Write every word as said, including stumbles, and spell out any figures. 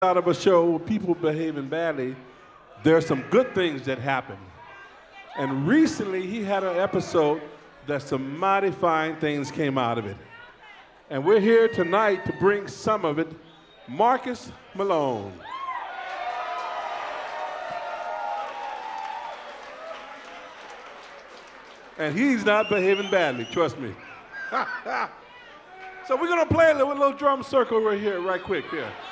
out of a show with people behaving badly, there's some good things that happen. And recently he had an episode that some mighty fine things came out of it. And we're here tonight to bring some of it. Marcus Malone. And he's not behaving badly, trust me. So we're gonna play a little, little drum circle right here, right quick here.